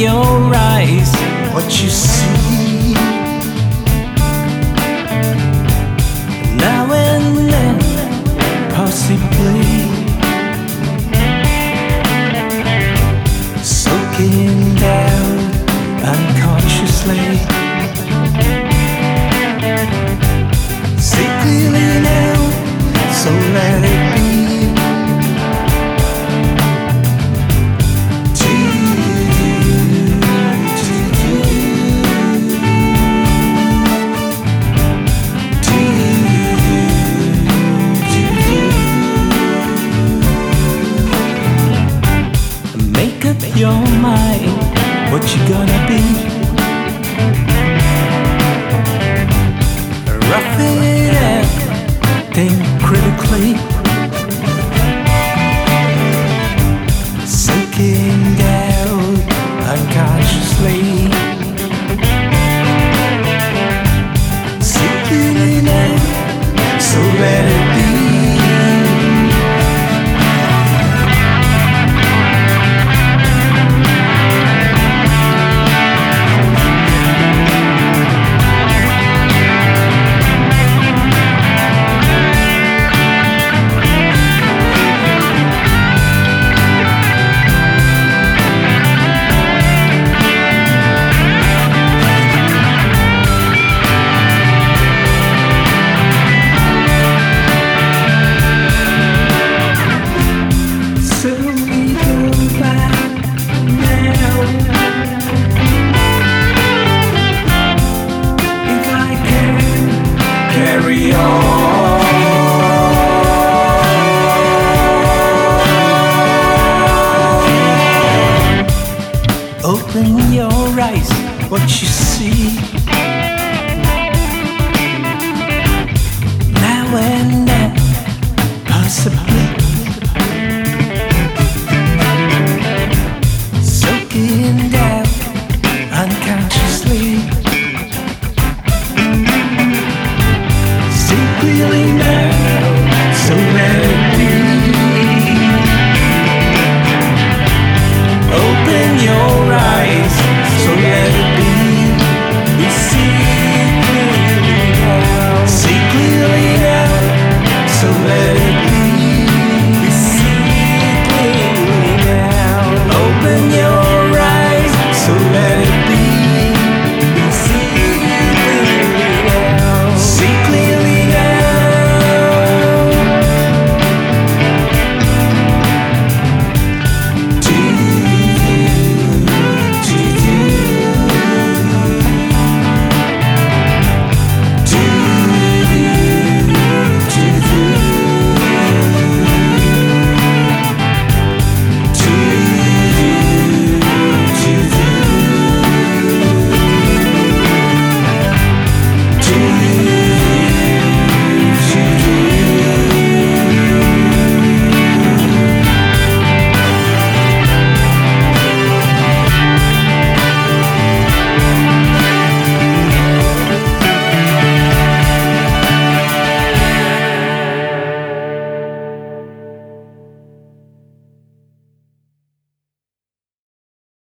your eyes what you see. Now and then, possibly soaking down unconsciously. See clearly now, so let it be. Make up your mind what you gonna be. Rough it up, think critically. Sinking down unconsciously. Sinking in, so let it be. Carry on. Open your eyes, what you see.